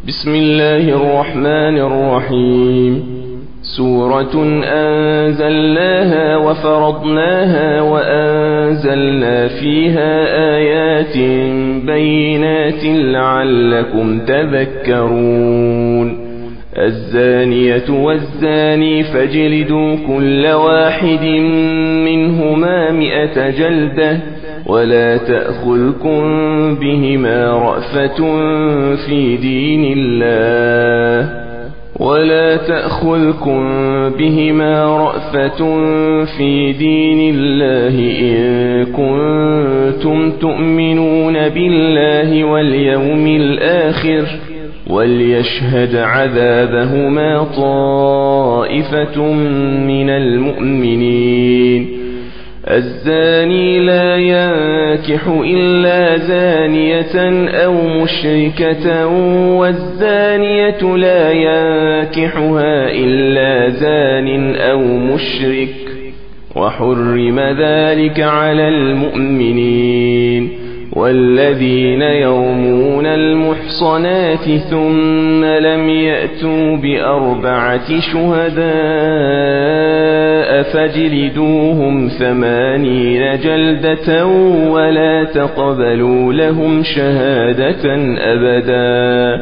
بسم الله الرحمن الرحيم. سورة أنزلناها وفرضناها وأنزلنا فيها آيات بينات لعلكم تذكرون. الزانية والزاني فاجلدوا كل واحد منهما 100 جلدة ولا تأخذكم بهما رأفة في دين الله إن كنتم تؤمنون بالله واليوم الآخر وليشهد عذابهما طائفة من المؤمنين. الزاني لا ينكح إلا زانية أو مشركة والزانية لا ينكحها إلا زان أو مشرك وحرم ذلك على المؤمنين. والذين يرمون المحصنات ثم لم يأتوا ب4 شهداء فاجلدوهم 80 جلدة ولا تقبلوا لهم شهادة أبدا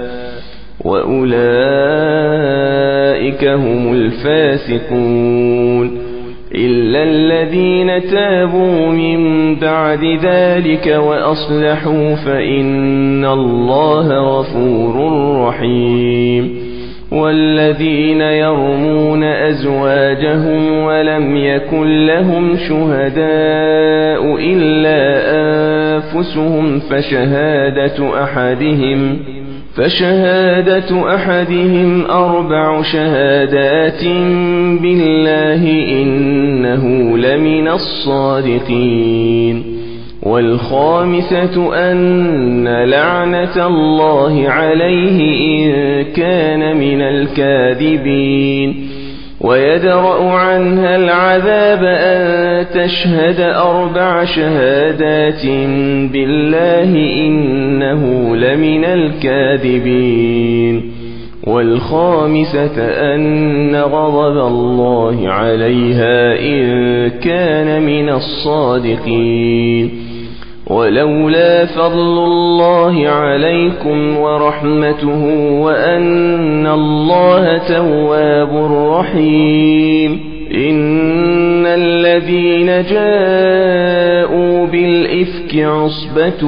وأولئك هم الفاسقون. إلا الذين تابوا من بعد ذلك وأصلحوا فإن الله غفور رحيم. والذين يرمون أزواجهم ولم يكن لهم شهداء إلا أنفسهم فشهادة أحدهم 4 شهادات بالله إنه لمن الصادقين. والخامسة أن لعنة الله عليه إن كان من الكاذبين. ويدرأ عنها العذاب أن تشهد 4 شهادات بالله إنه لمن الكاذبين. والخامسة أن غضب الله عليها إن كان من الصادقين. ولولا فضل الله عليكم ورحمته وأن الله تواب رحيم إن الذين جاءوا بالإفك عصبة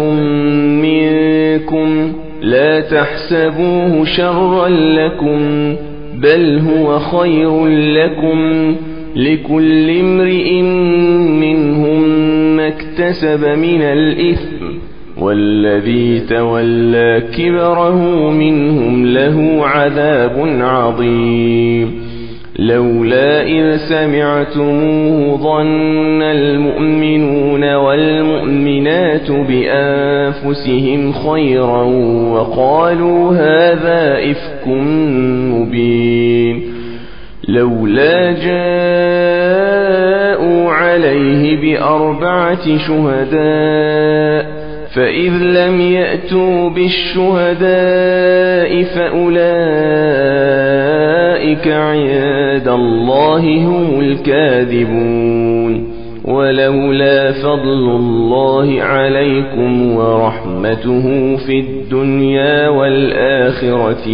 منكم لا تحسبوه شرا لكم بل هو خير لكم لكل امرئ منهم ما اكتسب من الإثم والذي تولى كبره منهم له عذاب عظيم. لولا إذ سمعتموه ظن المؤمنون والمؤمنات بأنفسهم خيرا وقالوا هذا إفك مبين. لولا جاءوا عليه ب4 شهداء فإذ لم يأتوا بالشهداء فأولئك عند الله هم الكاذبون. ولولا فضل الله عليكم ورحمته في الدنيا والآخرة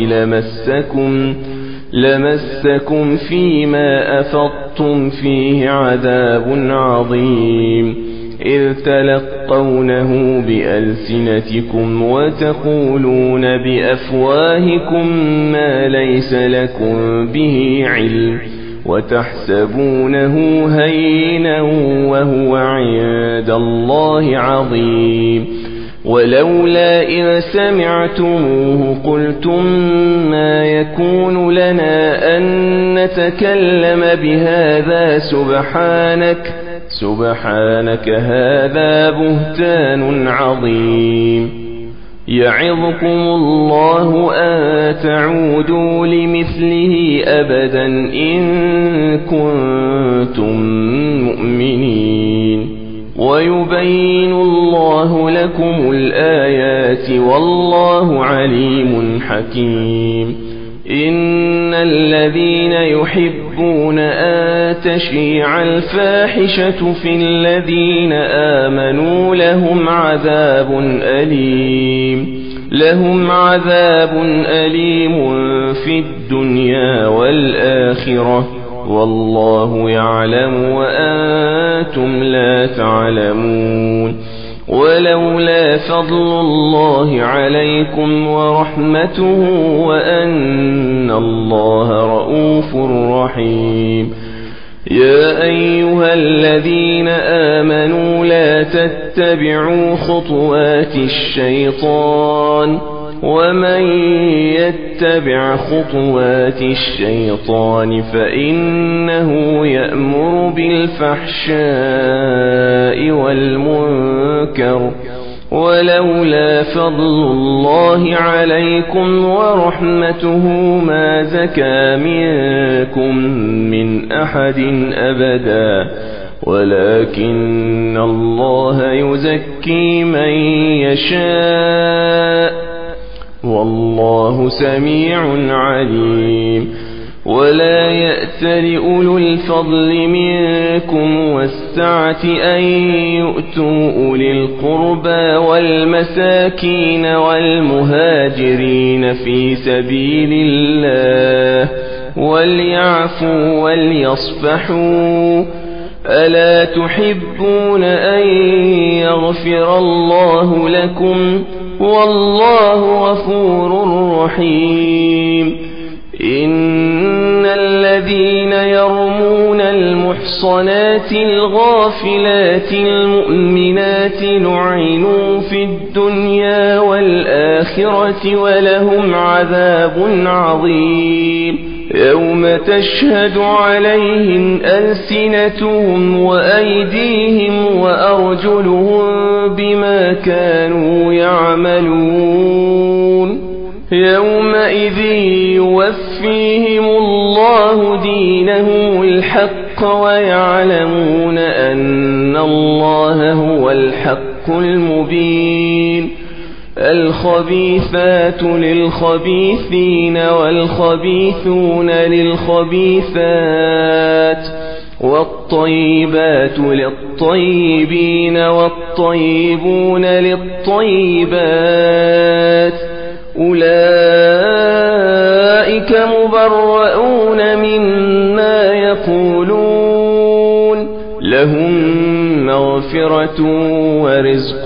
لمسكم فيما أفضتم فيه عذاب عظيم إذ تلقونه بألسنتكم وتقولون بأفواهكم ما ليس لكم به علم وتحسبونه هينا وهو عند الله عظيم. ولولا إذ سمعتموه قلتم ما يكون لنا أن نتكلم بهذا سبحانك هذا بهتان عظيم. يعظكم الله أن تعودوا لمثله أبدا إن كنتم مؤمنين. ويبين الله لكم الآيات والله عليم حكيم. إن الذين يحبون أن تشيع الفاحشة في الذين آمنوا لهم عذاب أليم في الدنيا والآخرة والله يعلم وأنتم لا تعلمون. ولولا فضل الله عليكم ورحمته وأن الله رؤوف رحيم. يا أيها الذين آمنوا لا تتبعوا خطوات الشيطان ومن يتبع خطوات الشيطان فإنه يأمر بالفحشاء والمنكر. ولولا فضل الله عليكم ورحمته ما زكى منكم من أحد أبدا ولكن الله يزكي من يشاء والله سميع عليم. ولا يأتل أولو الفضل منكم والسعة أن يؤتوا أولي القربى والمساكين والمهاجرين في سبيل الله وليعفوا وليصفحوا. ألا تحبون أن يغفر الله لكم والله غفور رحيم. إن الذين يرمون المحصنات الغافلات المؤمنات لعنوا في الدنيا والآخرة ولهم عذاب عظيم. يوم تشهد عليهم ألسنتهم وأيديهم وأرجلهم بما كانوا يعملون. يومئذ يوفيهم الله دينهم الحق ويعلمون أن الله هو الحق المبين. الخبيثات للخبيثين والخبيثون للخبيثات والطيبات للطيبين والطيبون للطيبات أولئك مبرؤون مما يقولون لهم مغفرة ورزق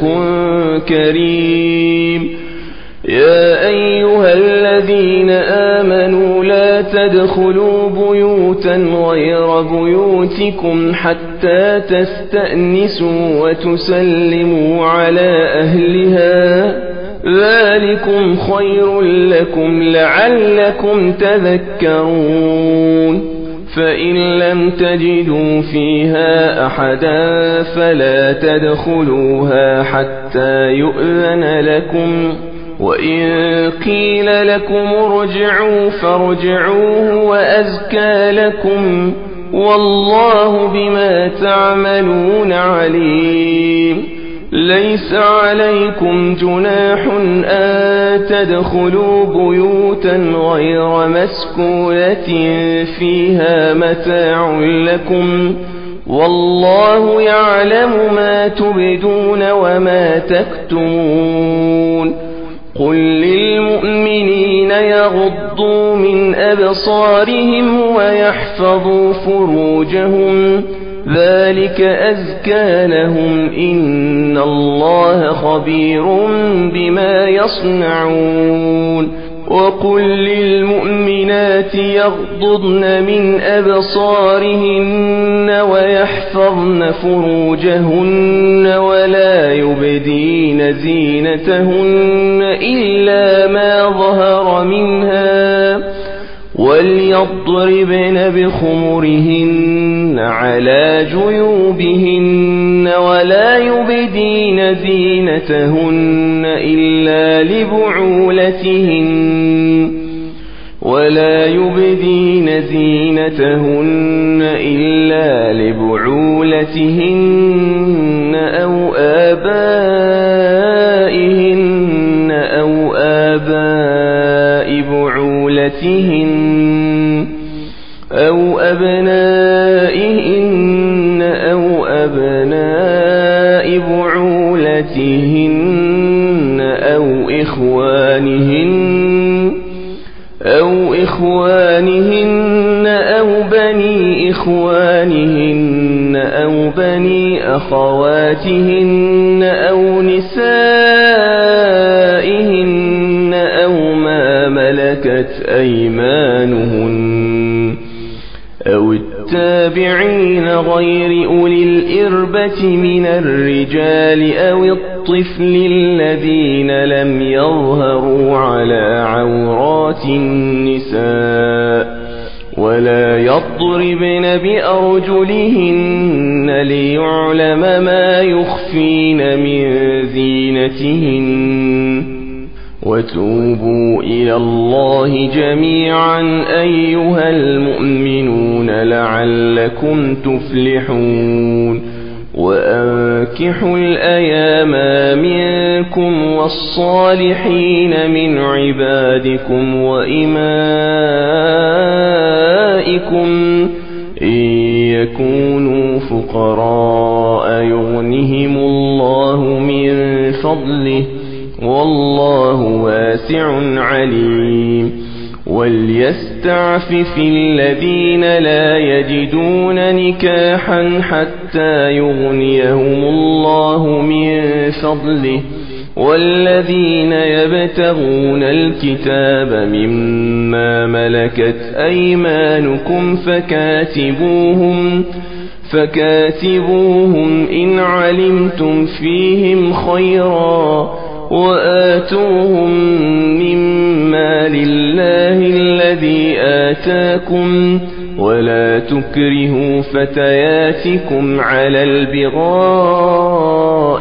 كريم. يا أيها الذين آمنوا لا تدخلوا بيوتا غير بيوتكم حتى تستأنسوا وتسلموا على أهلها ذلكم خير لكم لعلكم تذكرون. فإن لم تجدوا فيها أحدا فلا تدخلوها حتى يؤذن لكم وإن قيل لكم ارجعوا فارجعوا وأزكى لكم والله بما تعملون عليم. ليس عليكم جناح أن تدخلوا بيوتا غير مسكونة فيها متاع لكم والله يعلم ما تبدون وما تكتمون. قل للمؤمنين يغضوا من أبصارهم ويحفظوا فروجهم ذلك أزكى لهم إن الله خبير بما يصنعون. وقل للمؤمنات يغضضن من أبصارهن ويحفظن فروجهن ولا يبدين زينتهن إلا ما ظهر منها وليضربن بخمرهن على جيوبهن ولا يبدين زينتهن إلا لبعولتهن بعولتهن أو أبنائهن أو أبناء بعولتهن أو إخوانهن أو بني إخوانهن أو بني أخواتهن أو نسائهن أو ما ملكت أيمانهن أو التابعين غير أولي الإربة من الرجال أو الطفل الذين لم يظهروا على عورات النساء ولا يضربن بأرجلهن ليعلم ما يخفين من زينتهن وتوبوا إلى الله جميعا أيها المؤمنون لعلكم تفلحون وأنكحوا الأيام منكم والصالحين من عبادكم وإمائكم إن يكونوا فقراء يغنهم الله من فضله والله واسع عليم وليستعفف الذين لا يجدون نكاحا حتى يغنيهم الله من فضله والذين يبتغون الكتاب مما ملكت أيمانكم فكاتبوهم إن علمتم فيهم خيرا وآتوهم مما لله الذي آتاكم ولا تكرهوا فتياتكم على البغاء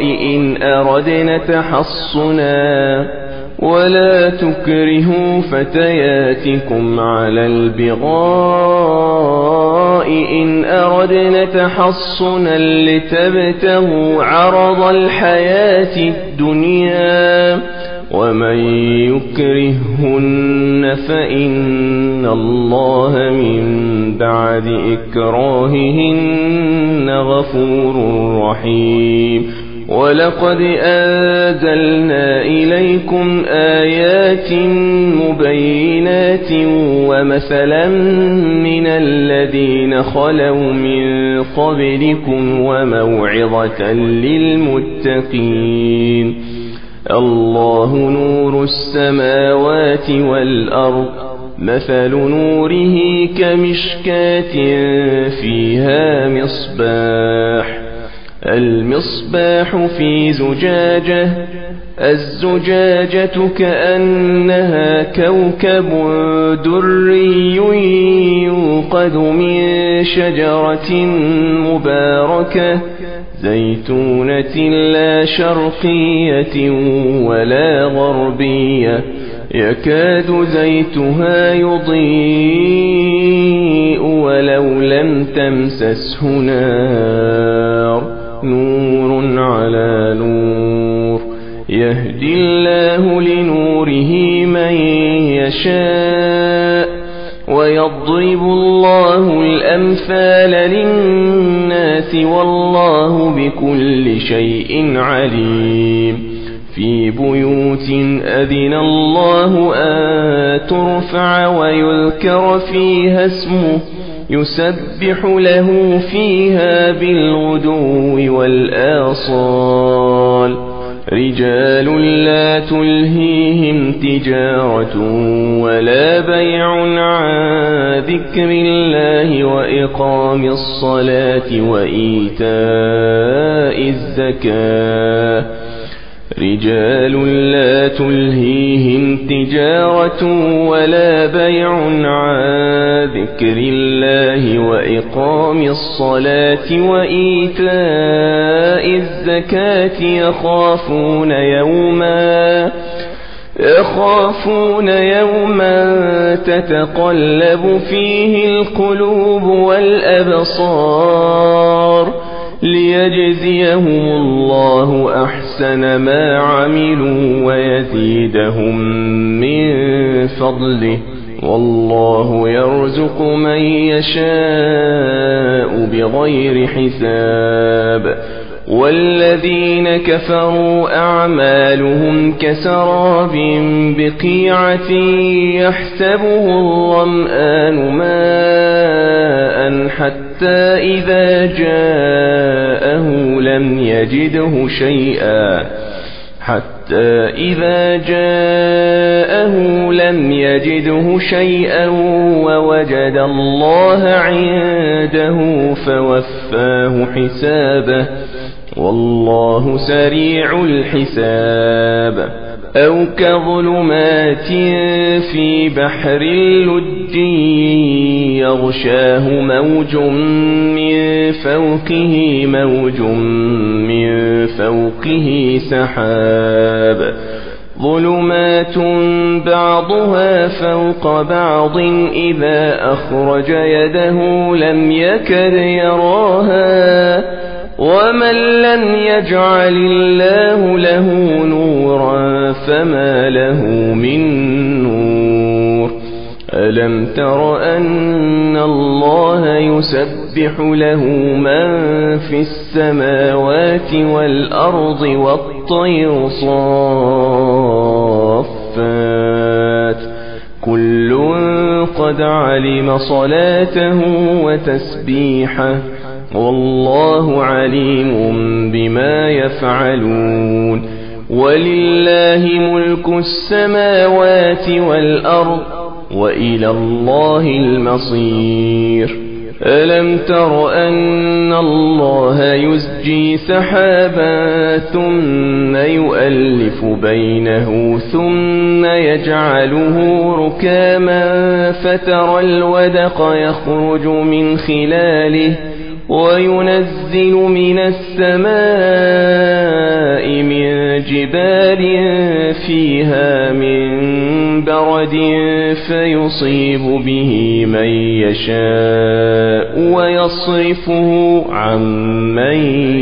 إن أردنا تحصنا لتبتغوا عرض الحياة الدنيا ومن يكرهن فإن الله من بعد إكراههن غفور رحيم ولقد أنزلنا إليكم آيات مبينات ومثلا من الذين خلوا من قبلكم وموعظة للمتقين الله نور السماوات والأرض مثل نوره كمشكاة فيها المصباح في زجاجة الزجاجة كأنها كوكب دري يوقد من شجرة مباركة زيتونة لا شرقية ولا غربية يكاد زيتها يضيء ولو لم تمسسه نار نور على نور يهدي الله لنوره من يشاء ويضرب الله الأمثال للناس والله بكل شيء عليم في بيوت أذن الله أن ترفع ويذكر فيها اسمه يسبح له فيها بالغدو والآصال رجال لا تلهيهم تجارة ولا بيع عن ذكر الله وإقام الصلاة وإيتاء الزكاة رجال لا تلهيهم تجارة ولا بيع عن ذكر الله وإقام الصلاة وإيتاء الزكاة يخافون يوما تتقلب فيه القلوب والأبصار ليجزيهم الله أحسن ما عملوا ويزيدهم من فضله، والله يرزق من يشاء بغير حساب. والذين كفروا أعمالهم كسراب بقيعة يحسبه الظمآن ماء حتى إذا جاءه لم يجده شيئا ووجد الله عنده فوفاه حسابه، والله سريع الحساب. أو كظلمات في بحر لجي يغشاه موج من فوقه سحاب، ظلمات بعضها فوق بعض إذا أخرج يده لم يكد يراها، ومن لم يجعل الله له نورا فما له من نور. ألم تر أن الله يسبح له من في السماوات والأرض والطير صافات، كل قد علم صلاته وتسبيحه، والله عليم بما يفعلون. ولله ملك السماوات والأرض وإلى الله المصير. ألم تر أن الله يزجي سحابا ثم يؤلف بينه ثم يجعله ركاما فترى الودق يخرج من خلاله، وينزل من السماء من جبال فيها من برد فيصيب به من يشاء ويصرفه عن من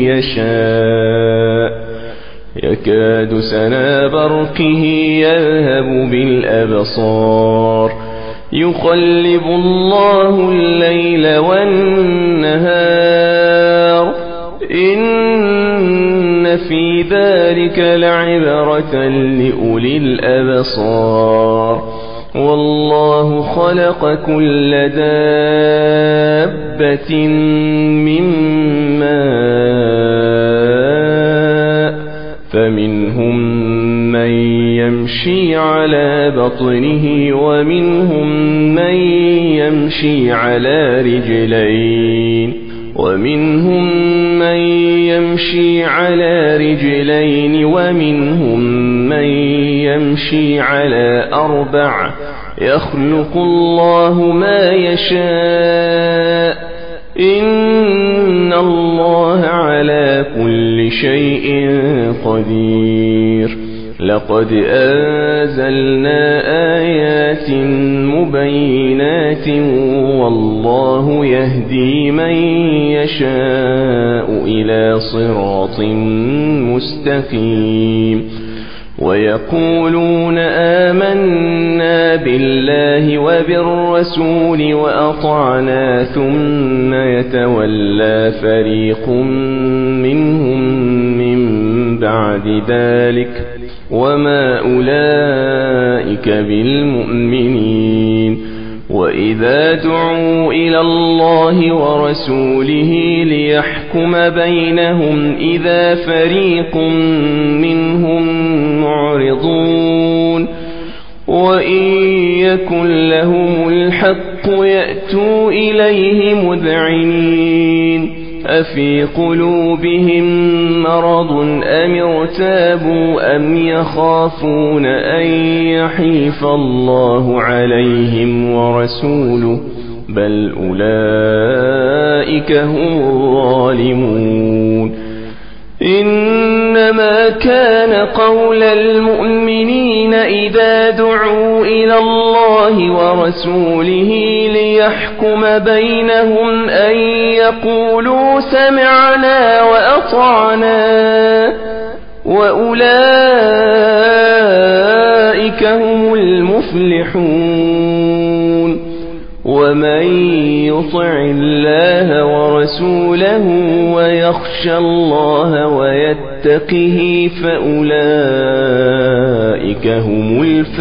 يشاء، يكاد سنا برقه يذهب بالأبصار، يقلب الله الليل والنهار، إن في ذلك لعبرة لأولي الأبصار. والله خلق كل دابة من ماء، فمنهم من يمشي على بطنه ومنهم من يمشي على رجلين ومنهم من يمشي على أربع، يخلق الله ما يشاء، إن الله على كل شيء قدير. لقد أنزلنا آيات مبينات والله يهدي من يشاء إلى صراط مستقيم. ويقولون آمنا بالله وبالرسول وأطعنا ثم يتولى فريق منهم من بعد ذلك وما أولئك بالمؤمنين. وإذا دعوا إلى الله ورسوله ليحكم بينهم إذا فريق منهم معرضون، وإن يكن لهم الحق يأتوا إليه مذعنين. أفي قلوبهم مرض أم ارتابوا أم يخافون أن يحيف الله عليهم ورسوله، بل أولئك هم الظالمون. إنما كان قول المؤمنين إذا دعوا إلى الله ورسوله ليحكم بينهم أن يقولوا سمعنا وأطعنا وأولئك هم المفلحون ومن يطع الله ورسوله ويخشى الله ويتقه فأولئك هم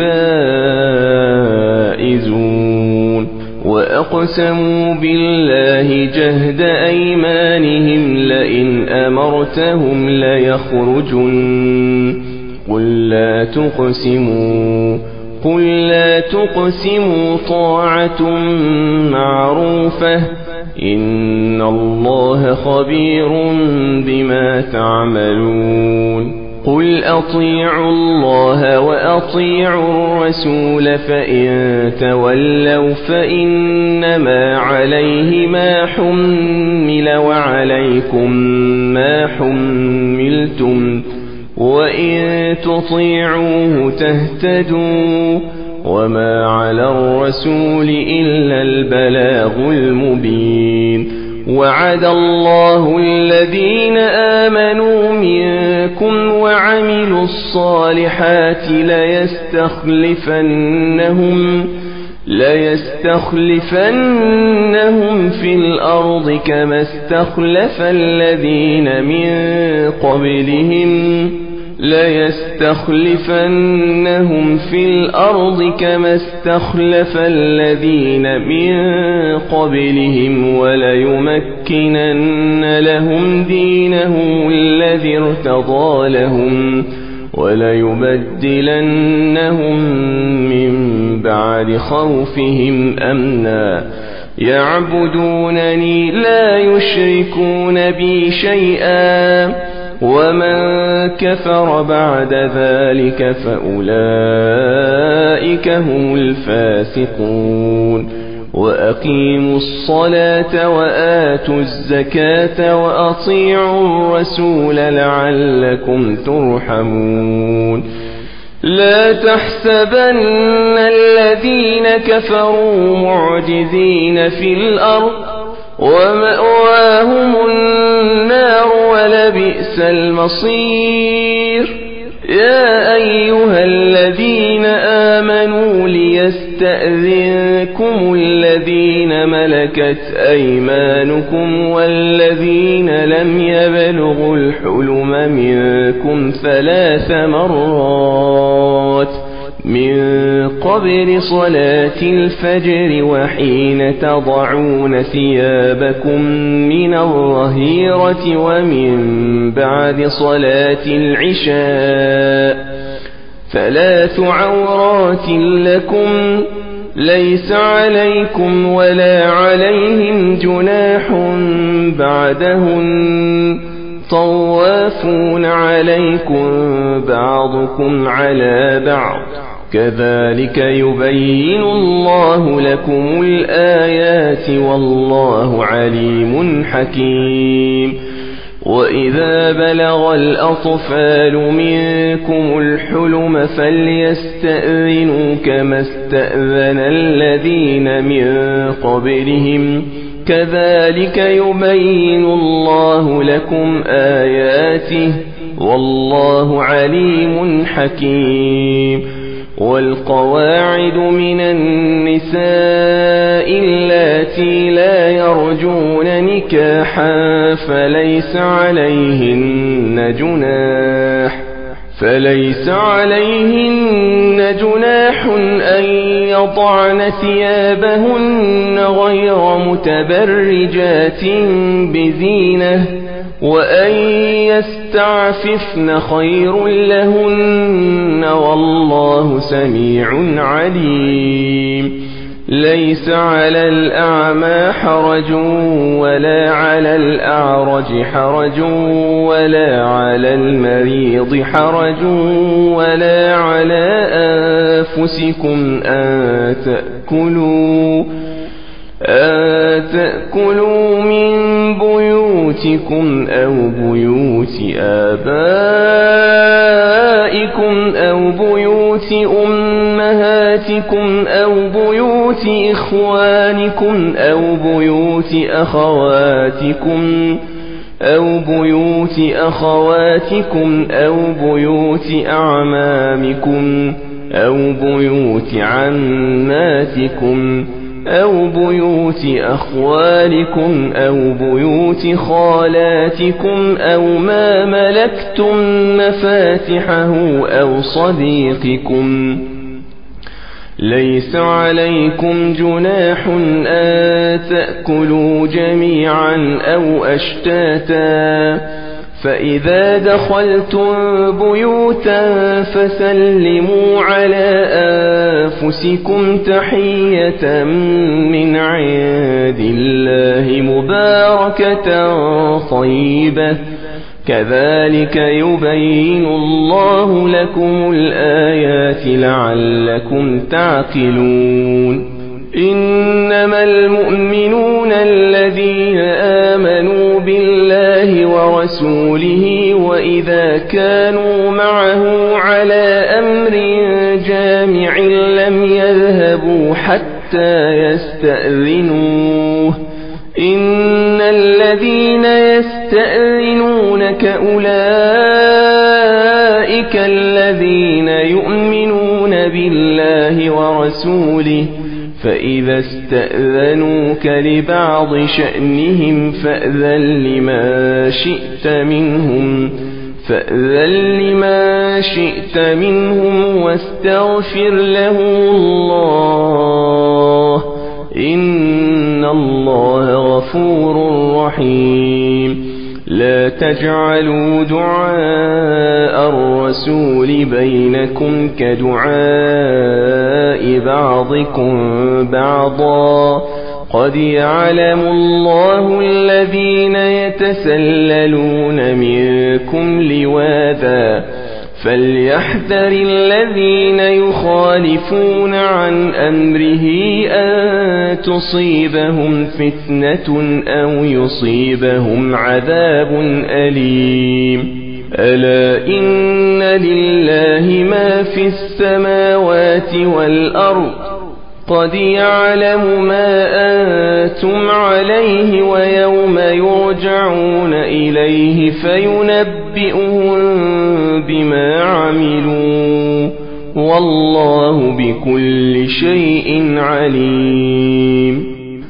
الفائزون وأقسموا بالله جهد أيمانهم لئن أمرتهم ليخرجن قل لا تقسموا طاعة معروفة إن الله خبير بما تعملون قل أطيعوا الله وأطيعوا الرسول فإن تولوا فإنما عليه ما حمل وعليكم ما حملتم وإن تطيعوه تهتدوا وما على الرسول إلا البلاغ المبين وعد الله الذين آمنوا منكم وعملوا الصالحات ليستخلفنهم في الأرض كما استخلف الذين من قبلهم وليمكنن لهم دينهم الذي ارتضى لهم وليبدلنهم من بعد خوفهم أمنا يعبدونني لا يشركون بي شيئا ومن كفر بعد ذلك فأولئك هم الفاسقون وأقيموا الصلاة وآتوا الزكاة وأطيعوا الرسول لعلكم ترحمون لا تحسبن الذين كفروا معجزين في الأرض ومأواهم النار ولبئس المصير يا أيها الذين آمنوا ليستأذنكم الذين ملكت أيمانكم والذين لم يبلغوا الحلم منكم 3 مرات من قبل صلاة الفجر وحين تضعون ثيابكم من الظهيرة ومن بعد صلاة العشاء 3 عورات لكم ليس عليكم ولا عليهم جناح بعدهن طوافون عليكم بعضكم على بعض كذلك يبين الله لكم الآيات والله عليم حكيم وإذا بلغ الأطفال منكم الحلم فليستأذنوا كما استأذن الذين من قبلهم كذلك يبين الله لكم آياته والله عليم حكيم والقواعد من النساء اللاتي لا يرجون نكاحا فليس عليهن جناح أن يضعن ثيابهن غير متبرجات بزينة وأن يستعففن خير لهن والله سميع عليم ليس على الأعمى حرج ولا على الأعرج حرج ولا على المريض حرج ولا على أنفسكم أن تأكلوا من بيوتكم أو بيوت آبائكم أو بيوت أمهاتكم أو بيوت إخوانكم أو بيوت أخواتكم أو بيوت أعمامكم أو بيوت عماتكم أو بيوت أخوالكم أو بيوت خالاتكم أو ما ملكتم مفاتحه أو صديقكم. ليس عليكم جناح أن تأكلوا جميعا أو أشتاتا، فإذا دخلتم بيوتا فسلموا على أنفسكم تحية من عند الله مباركة طيبة، كذلك يبين الله لكم الآيات لعلكم تعقلون. إنما المؤمنون الذين آمنوا بالله ورسوله وإذا كانوا معه على أمر جامع لم يذهبوا حتى يستأذنوه. إن الذين يستأذنونك أولئك الذين يؤمنون بالله ورسوله، فإذا استأذنوك لبعض شأنهم فأذن لما شئت منهم واستغفر له الله، إن الله غفور رحيم. لا تجعلوا دعاء الرسول بينكم كدعاء بعضكم بعضا، قد يعلم الله الذين يتسللون منكم لواذا، فليحذر الذين يخالفون عن أمره أن تصيبهم فتنة أو يصيبهم عذاب أليم. ألا إن لله ما في السماوات والأرض، قد يعلم ما أنتم عليه ويوم يرجعون إليه فينبئهم بما عملوا، والله بكل شيء عليم.